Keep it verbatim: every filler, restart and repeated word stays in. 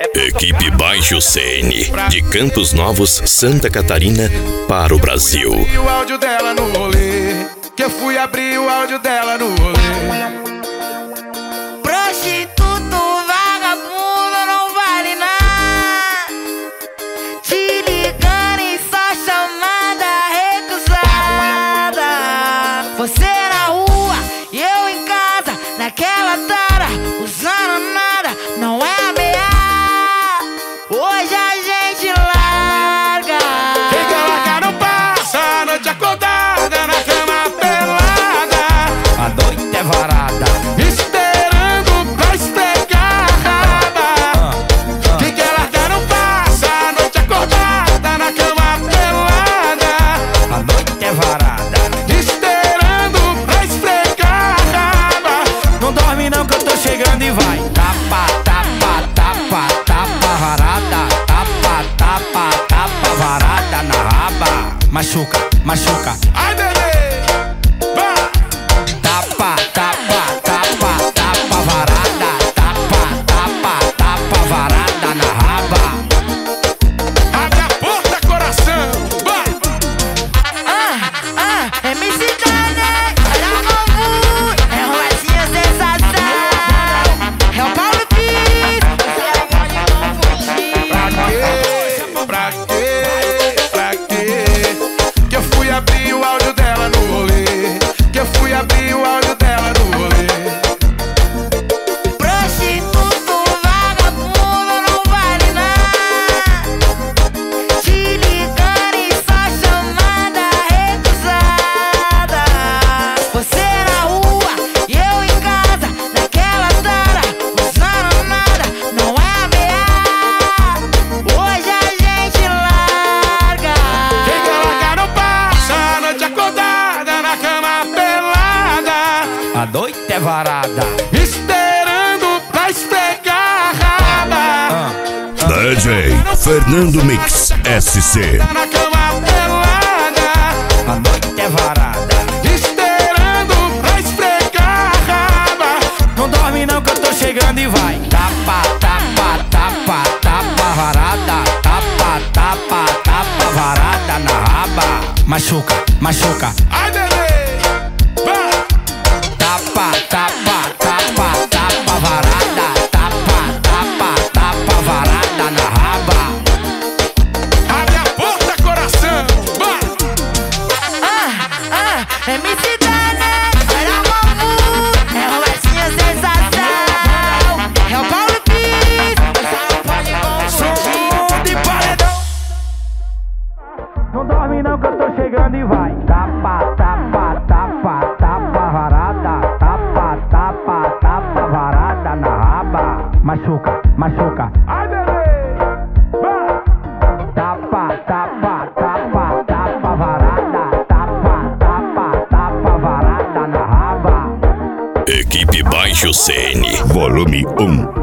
Equipe Baixo C N, de Campos Novos, Santa Catarina, para o Brasil. O áudio dela no rolê, que eu fui abrir o áudio dela no rolê. Prostituto, vagabundo, não vale nada. Te ligando e só chamada recusada. Você na rua e eu em casa, naquela tara, usando nada, não é ameaça. Hoje a gente larga. Quem quer largar não passa a noite acordada na cama pelada. A noite é varada, esperando pra esfregar a raba. Quem quer largar não passa a noite acordada na cama pelada. a noite é varada. Esperando pra esfregar a raba. Não dorme não que eu tô chegando e vai. Tapa, tapa, tapa, tapa varada. Tapa, tapa, tapa varada na raba. Machuca, machuca. Ai, bebê, vai. Tapa, tapa, tapa, tapa varada. Tapa, tapa, tapa varada na raba. Abre a porta, coração, vai. Ah, ah, M C Dane, olha o novo, é um latinho sensação. É o Paulo Pires, você pode não fugir. Pra quê? Pra quê? Pra quê? Que eu fui abrir o áudio dela no rolê. Que eu fui abrir o áudio dela no rolê. Prostituto, vagabundo, não vale nada. Te ligando e só chamada recusada. Você na rua e eu em casa, naquela tara, usando nada, não é ameaça. Hoje a gente larga. Quem quer largar não passa a noite acordada na cama pelada. A noite é varada. Esperando pra esfregar a raba. D J Fernando Mix S C. Na cama pelada. A noite é varada. Esperando pra esfregar a raba. Não dorme não que eu tô chegando e vai. Tapa, tapa, tapa, tapa varada. Tapa, tapa, tapa varada na raba. Machuca, machuca. Ai, bebê, vai. Tapa, tapa, tapa, tapa varada. Tapa, tapa, tapa varada na raba. Abre a porta, coração, vai. Ah, ah, M C Dane, olha o novo, é um latinho sensação. É o Paulo Pires, você não pode confundir. Som de paredão. Não dorme não que eu tô chegando e vai. Tapa, tapa, tapa, tapa varada. Tapa, tapa, tapa varada na raba. Machuca, machuca. Ai, bebê, vai. Tapa, tapa, tapa, tapa varada. Tapa, tapa, tapa varada na raba. Equipe Baixo C N, volume um.